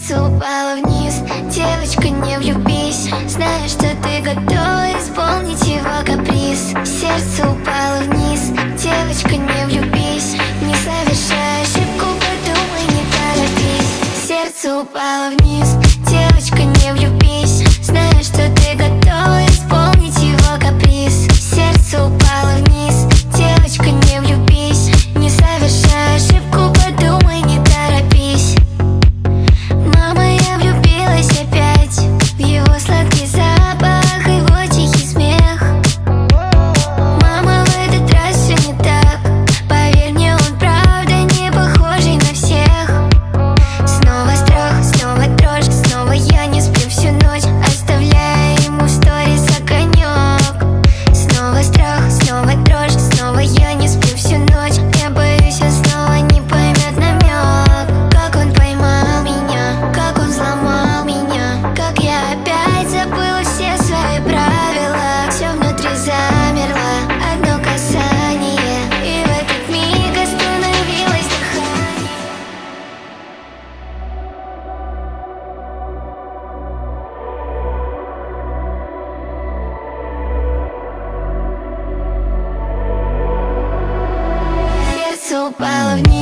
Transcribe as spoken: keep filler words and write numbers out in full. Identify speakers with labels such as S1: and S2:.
S1: Сердце упало вниз, девочка, не влюбись. Знаю, что ты готова исполнить его каприз. Сердце упало вниз, девочка, не влюбись. Не совершай ошибку, подумай, не торопись. Сердце упало вниз, девочка, не влюбись. Знаю, что ты готова исполнить его каприз. Сердце упало вниз, девочка, не влюбись. Не совершай ошибку, подумай, не торопись. Мама, я влюбилась опять в его сладкий запах, его тихий смех. Мама, в этот раз все не так. Поверь мне, он правда не похожий на всех. Снова страх, снова дрожь, снова я не сплю всю ночь, оставляя ему в сторис огонек. Снова страх, снова дрожь, снова я не сплю всю ночь. Я боюсь, он снова не поймет намек. Как он поймал меня, как он взломал меня, как я опять забыла все свои правила. Все внутри замерло, одно касание, и в этот миг остановилось дыхание. Сердце упало вниз.